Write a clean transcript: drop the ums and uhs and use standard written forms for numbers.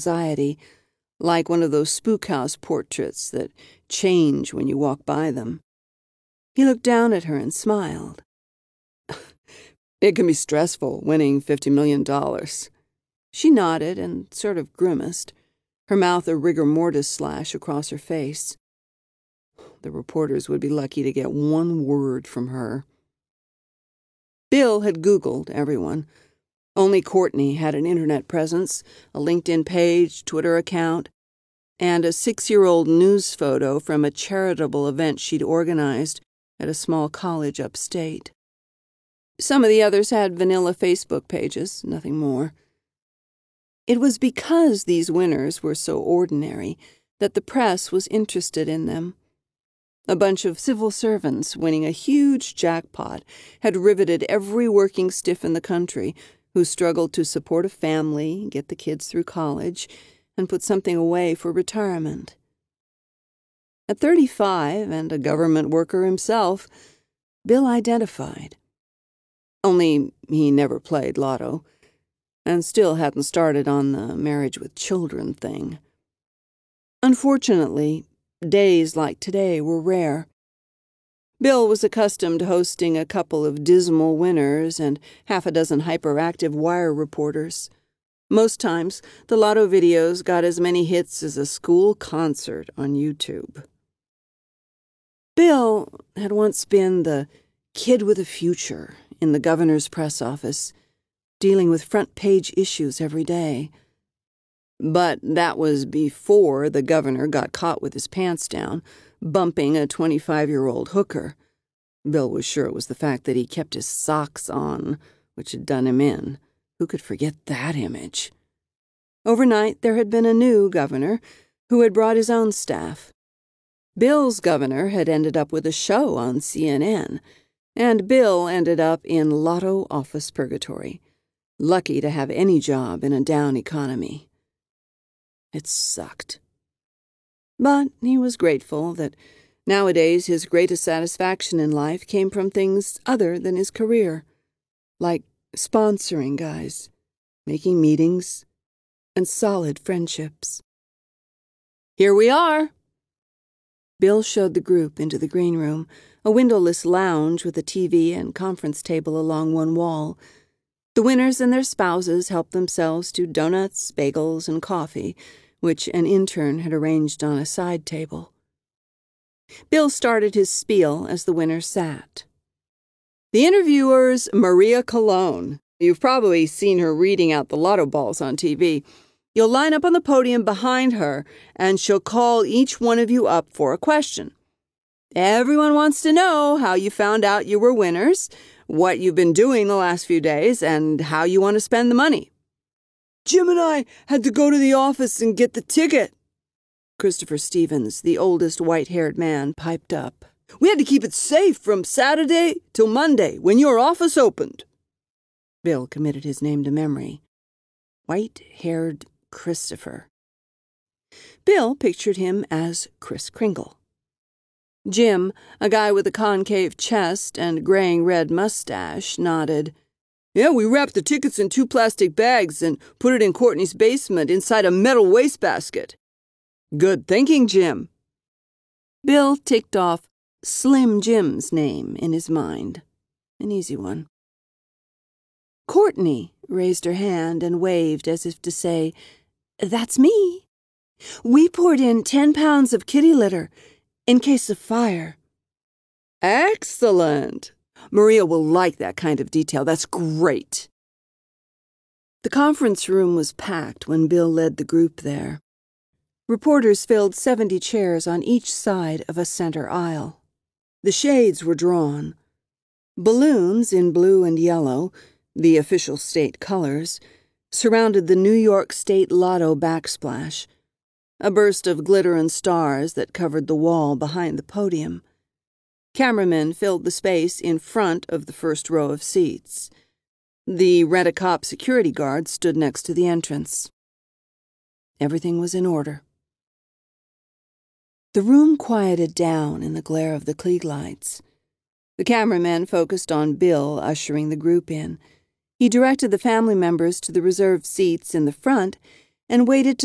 anxiety, like one of those spook house portraits that change when you walk by them. He looked down at her and smiled. It can be stressful, winning $50 million. She nodded and sort of grimaced, her mouth a rigor mortis slash across her face. The reporters would be lucky to get one word from her. Bill had Googled everyone. Only Courtney had an internet presence, a LinkedIn page, Twitter account, and a 6-year-old news photo from a charitable event she'd organized at a small college upstate. Some of the others had vanilla Facebook pages, nothing more. It was because these winners were so ordinary that the press was interested in them. A bunch of civil servants winning a huge jackpot had riveted every working stiff in the country who struggled to support a family, get the kids through college, and put something away for retirement. At 35 and a government worker himself, Bill identified. Only he never played lotto, and still hadn't started on the marriage with children thing. Unfortunately, days like today were rare. Bill was accustomed to hosting a couple of dismal winners and half a dozen hyperactive wire reporters. Most times, the lotto videos got as many hits as a school concert on YouTube. Bill had once been the kid with a future in the governor's press office, dealing with front-page issues every day. But that was before the governor got caught with his pants down, bumping a 25-year-old hooker. Bill was sure it was the fact that he kept his socks on, which had done him in. Who could forget that image? Overnight, there had been a new governor who had brought his own staff. Bill's governor had ended up with a show on CNN, and Bill ended up in lotto office purgatory, lucky to have any job in a down economy. It sucked. But he was grateful that nowadays his greatest satisfaction in life came from things other than his career, like sponsoring guys, making meetings, and solid friendships. Here we are. Bill showed the group into the green room, a windowless lounge with a TV and conference table along one wall. The winners and their spouses helped themselves to donuts, bagels, and coffee, which an intern had arranged on a side table. Bill started his spiel as the winners sat. The interviewer's Maria Colon. You've probably seen her reading out the lotto balls on TV. You'll line up on the podium behind her, and she'll call each one of you up for a question. Everyone wants to know how you found out you were winners, what you've been doing the last few days, and how you want to spend the money. Jim and I had to go to the office and get the ticket. Christopher Stevens, the oldest white-haired man, piped up. We had to keep it safe from Saturday till Monday when your office opened. Bill committed his name to memory. White-haired Christopher. Bill pictured him as Kris Kringle. Jim, a guy with a concave chest and graying red mustache, nodded. Yeah, we wrapped the tickets in 2 plastic bags and put it in Courtney's basement inside a metal wastebasket. Good thinking, Jim. Bill ticked off Slim Jim's name in his mind. An easy one. Courtney raised her hand and waved as if to say, That's me. We poured in 10 pounds of kitty litter in case of fire. Excellent. Maria will like that kind of detail. That's great. The conference room was packed when Bill led the group there. Reporters filled 70 chairs on each side of a center aisle. The shades were drawn. Balloons in blue and yellow, the official state colors, surrounded the New York State Lotto backsplash, a burst of glitter and stars that covered the wall behind the podium. Cameramen filled the space in front of the first row of seats. The rent-a-cop security guard stood next to the entrance. Everything was in order. The room quieted down in the glare of the Klieg lights. The cameraman focused on Bill ushering the group in. He directed the family members to the reserved seats in the front and waited to